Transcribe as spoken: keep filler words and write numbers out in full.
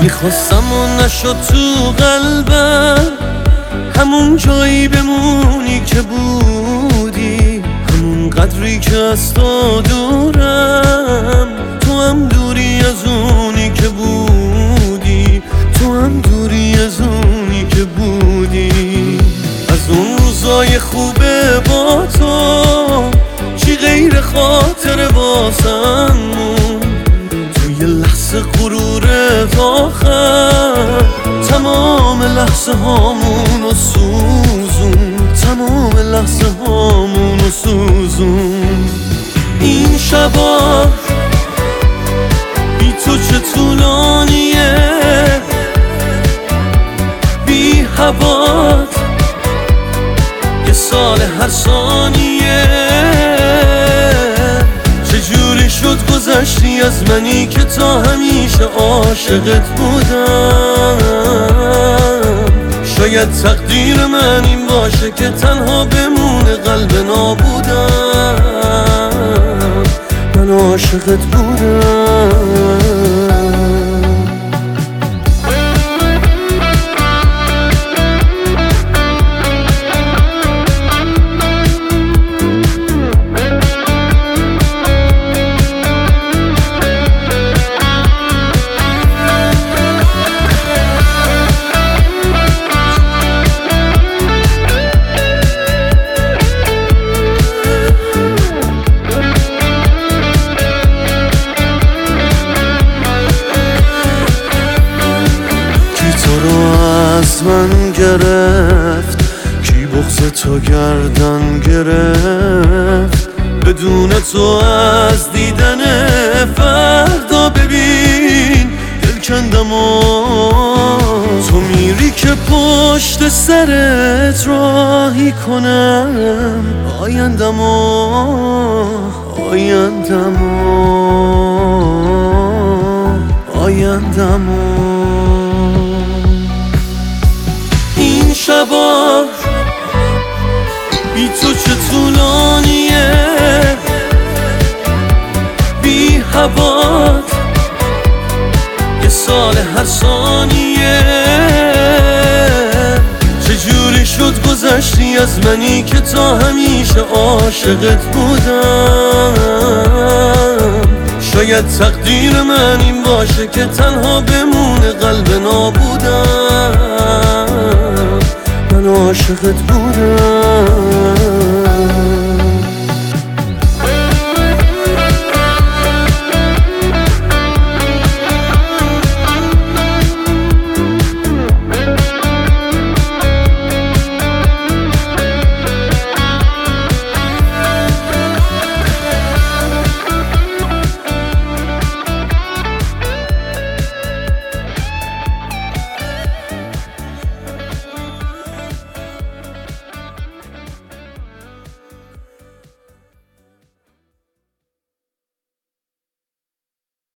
میخواستم و نشد تو قلبم، همون جایی بمونی که بودی، همون قدری که از تو دورم. تو هم دوری از اونی که بودی، تو هم دوری از اونی که بودی. از اون روزای خوبه با تو چی غیر خاطر واسم مون، توی لحظه غرورت آخر تمام لحظه هامونو سوزون، تمام لحظه هامونو سوزون. این شبا بی تو چه طولانیه، بی هوات یه سال هر ثانیه. چجوری شد گذشتی از منی که تا همیشه عاشقت بودم. شاید تقدیر من این باشه که تنها بمونه قلب نابودم. من عاشقت بودم. از من گرفت کی بغض تو گردن گرفت، بدون تو از دیدن فردا ببین دل کندم و تو میری که پشت سرت راهی کنم آیندم و آیندم و آیندم و شبا بی تو چه طولانیه، بی هوات یه سال هر ثانیه. چجوری شد گذشتی از منی که تا همیشه عاشقت بودم. شاید تقدیر من این باشه که تنها بمونه قلب نابودم. من عاشقت بودم.